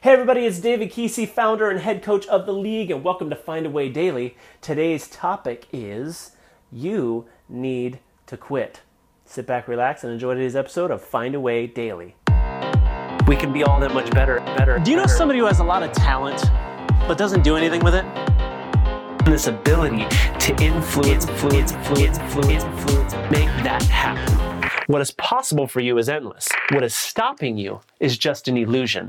Hey everybody, it's David Kesey, founder and head coach of The League, and welcome to Find a Way Daily. Today's topic is you need to quit. Sit back, relax, and enjoy today's episode of Find a Way Daily. We can be all that much better. Do you know somebody who has a lot of talent but doesn't do anything with it? This ability to influence, make that happen. What is possible for you is endless. What is stopping you is just an illusion.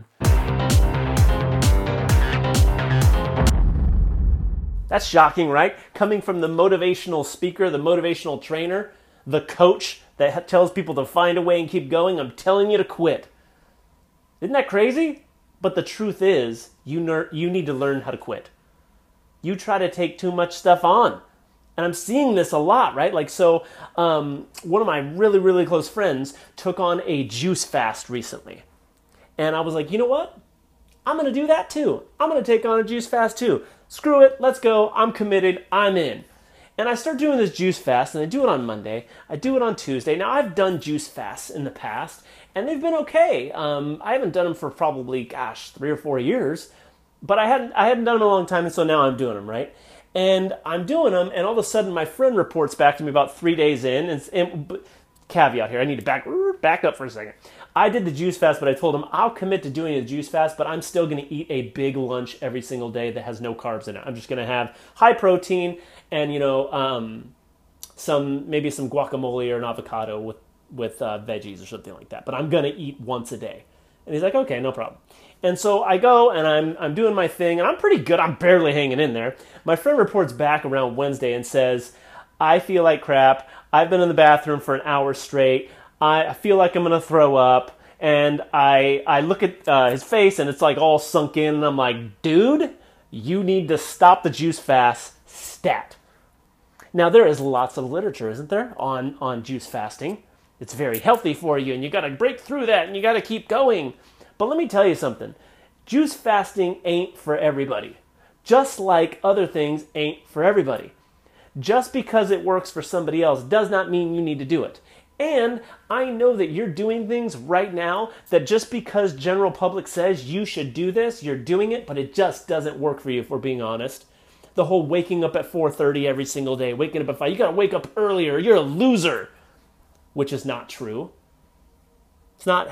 That's shocking, right? Coming from the motivational speaker, the motivational trainer, the coach that tells people to find a way and keep going, I'm telling you to quit. Isn't that crazy? But the truth is, you need to learn how to quit. You try to take too much stuff on. And I'm seeing this a lot, right? One of my really, really close friends took on a juice fast recently. And I was like, you know what? I'm going to do that too. I'm going to take on a juice fast too. Screw it, let's go, I'm committed, I'm in. And I start doing this juice fast, and I do it on Monday, I do it on Tuesday. Now, I've done juice fasts in the past, and they've been okay. I haven't done them for probably, 3 or 4 years, but I hadn't done them in a long time, and so now I'm doing them, right? And I'm doing them, and all of a sudden, my friend reports back to me about 3 days in, and caveat here, I need to back up for a second. I did the juice fast, but I told him I'll commit to doing the juice fast, but I'm still going to eat a big lunch every single day that has no carbs in it. I'm just going to have high protein and, maybe some guacamole or an avocado with veggies or something like that. But I'm going to eat once a day. And he's like, okay, no problem. And so I go and I'm doing my thing, and I'm pretty good. I'm barely hanging in there. My friend reports back around Wednesday and says, I feel like crap. I've been in the bathroom for an hour straight. I feel like I'm going to throw up, and I look at his face, and it's like all sunk in, and I'm like, dude, you need to stop the juice fast stat. Now, there is lots of literature, isn't there, on juice fasting. It's very healthy for you, and you got to break through that, and you got to keep going. But let me tell you something. Juice fasting ain't for everybody, just like other things ain't for everybody. Just because it works for somebody else does not mean you need to do it. And I know that you're doing things right now that just because general public says you should do this, you're doing it, but it just doesn't work for you, if we're being honest. The whole waking up at 4:30 every single day, waking up at 5, you gotta wake up earlier, you're a loser, which is not true. It's not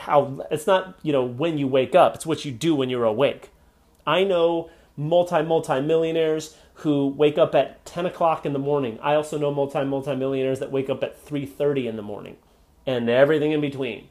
when you wake up, it's what you do when you're awake. I know multi-millionaires who wake up at 10 o'clock in the morning. I also know multi-millionaires that wake up at 3:30 in the morning and everything in between.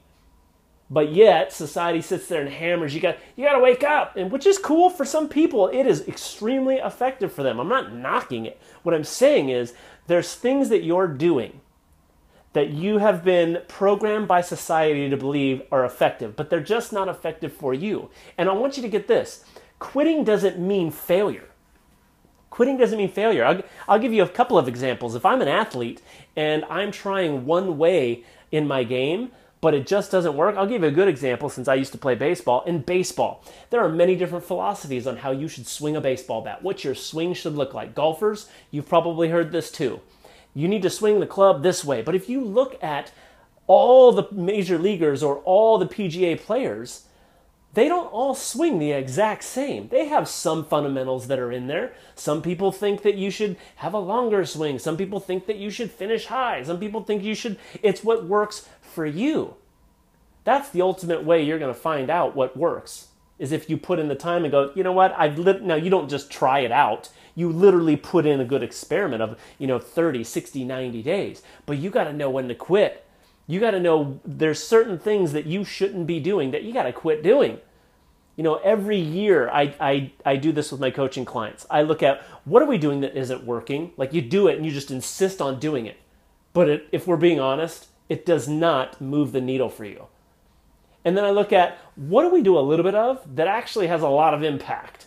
But yet, society sits there and hammers, you got to wake up, and which is cool for some people. It is extremely effective for them. I'm not knocking it. What I'm saying is there's things that you're doing that you have been programmed by society to believe are effective, but they're just not effective for you. And I want you to get this. Quitting doesn't mean failure. Quitting doesn't mean failure. I'll give you a couple of examples. If I'm an athlete and I'm trying one way in my game, but it just doesn't work, I'll give you a good example since I used to play baseball. In baseball, there are many different philosophies on how you should swing a baseball bat, what your swing should look like. Golfers, you've probably heard this too. You need to swing the club this way. But if you look at all the major leaguers or all the PGA players, they don't all swing the exact same. They have some fundamentals that are in there. Some people think that you should have a longer swing. Some people think that you should finish high. Some people think it's what works for you. That's the ultimate way you're going to find out what works, is if you put in the time and go, you know what, now you don't just try it out. You literally put in a good experiment of, 30, 60, 90 days. But you got to know when to quit. You got to know there's certain things that you shouldn't be doing that you got to quit doing. Every year I do this with my coaching clients. I look at what are we doing that isn't working? Like you do it and you just insist on doing it. But if we're being honest, it does not move the needle for you. And then I look at what do we do a little bit of that actually has a lot of impact?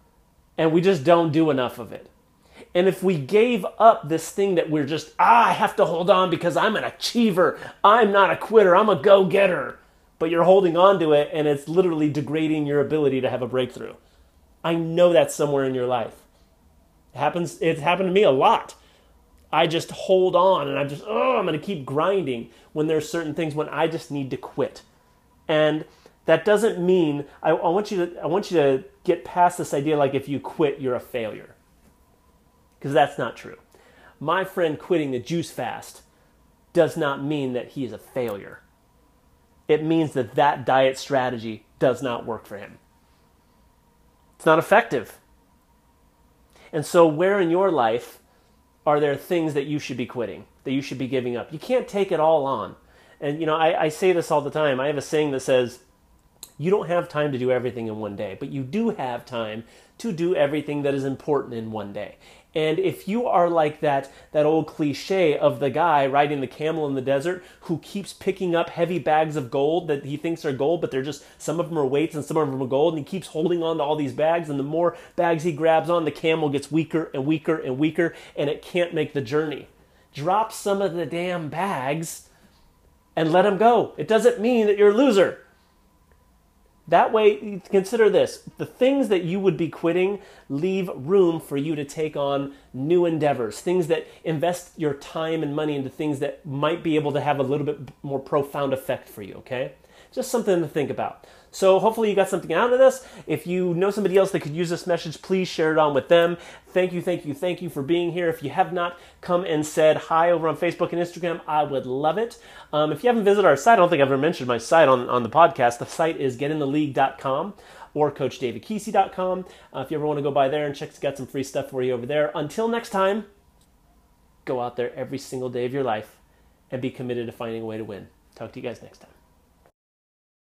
And we just don't do enough of it. And if we gave up this thing that we're just, I have to hold on because I'm an achiever, I'm not a quitter, I'm a go-getter, but you're holding on to it and it's literally degrading your ability to have a breakthrough. I know that's somewhere in your life. It's happened to me a lot. I just hold on and I'm going to keep grinding when there's certain things when I just need to quit. And That doesn't mean I want you to get past this idea like if you quit, you're a failure. Because that's not true. My friend quitting the juice fast does not mean that he is a failure. It means that that diet strategy does not work for him. It's not effective. And so where in your life are there things that you should be quitting, that you should be giving up? You can't take it all on. And, I say this all the time. I have a saying that says, you don't have time to do everything in one day, but you do have time to do everything that is important in one day. And if you are like that old cliche of the guy riding the camel in the desert who keeps picking up heavy bags of gold that he thinks are gold, but they're just, some of them are weights and some of them are gold, and he keeps holding on to all these bags, and the more bags he grabs on, the camel gets weaker and weaker and weaker, and it can't make the journey. Drop some of the damn bags and let him go. It doesn't mean that you're a loser. That way, consider this. The things that you would be quitting leave room for you to take on new endeavors, things that invest your time and money into things that might be able to have a little bit more profound effect for you, okay? Just something to think about. So hopefully you got something out of this. If you know somebody else that could use this message, please share it on with them. Thank you for being here. If you have not come and said hi over on Facebook and Instagram, I would love it. If you haven't visited our site, I don't think I've ever mentioned my site on the podcast. The site is getintheleague.com or CoachDavidKesey.com. If you ever want to go by there and check, got some free stuff for you over there. Until next time, go out there every single day of your life and be committed to finding a way to win. Talk to you guys next time.